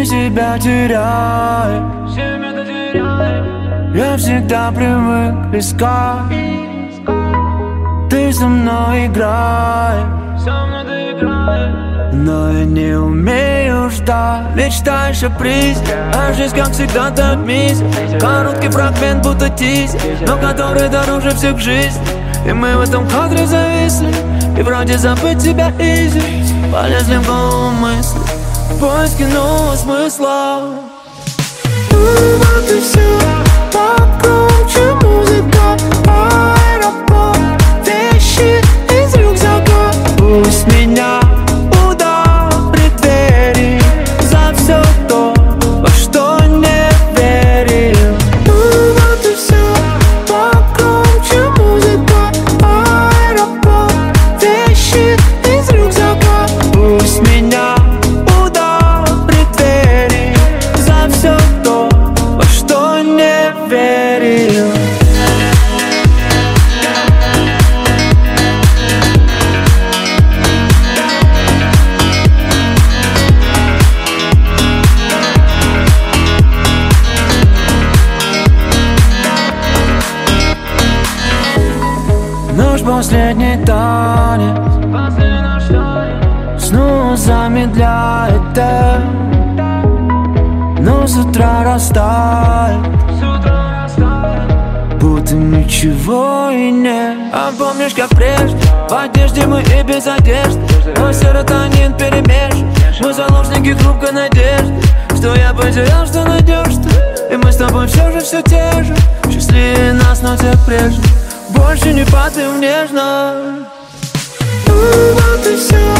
себя теряешь. Я всегда привык искать. Ты со мной играешь, но я не умею ждать. Мечтаешь о призе, а жизнь как всегда так мисс. Короткий фрагмент будто тизер, но который дороже всех жизней. И мы в этом кадре зависли, и вроде забыть тебя изи. Полезли в голову мысли, поиски нового смысла. Вот и все, покруче музыка, аэропорт, вещи из рюкзака. Пусть меня ударит двери за все то, во что не верил. Вот и все, покруче музыка, аэропорт, вещи из рюкзака. Пусть меня ударит двери за все то, во что не верил. Наш последний танец снова замедляет темп, но с утра растает, будто ничего и нет. А помнишь, как прежде, в одежде мы и без одежды, но серотонин перемешан. Мы заложники хрупкой надежды, что я потерял, что найдешь ты. И мы с тобой все те же, счастливее нас, но тех прежних. Больше не падаем нежно. Вот и все.